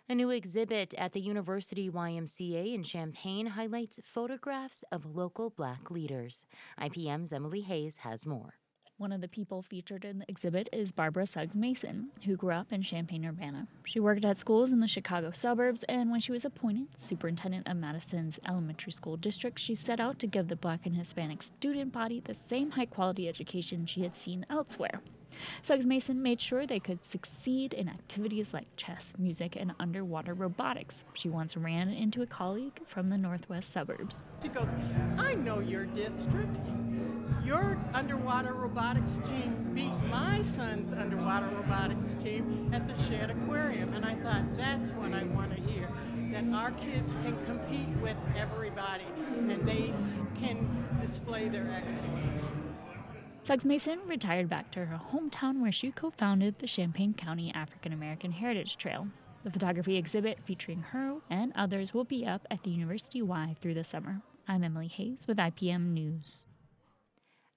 A new exhibit at the University YMCA in Champaign highlights photographs of local Black leaders. IPM's Emily Hayes has more. One of the people featured in the exhibit is Barbara Suggs Mason, who grew up in Champaign-Urbana. She worked at schools in the Chicago suburbs, and when she was appointed superintendent of Madison's elementary school district, she set out to give the Black and Hispanic student body the same high-quality education she had seen elsewhere. Suggs Mason made sure they could succeed in activities like chess, music, and underwater robotics. She once ran into a colleague from the northwest suburbs. She goes, "I know your district. Your underwater robotics team beat my son's underwater robotics team at the Shedd Aquarium." And I thought, that's what I want to hear, that our kids can compete with everybody and they can display their excellence. Suggs Mason retired back to her hometown where she co-founded the Champaign County African American Heritage Trail. The photography exhibit featuring her and others will be up at the University Y through the summer. I'm Emily Hayes with IPM News.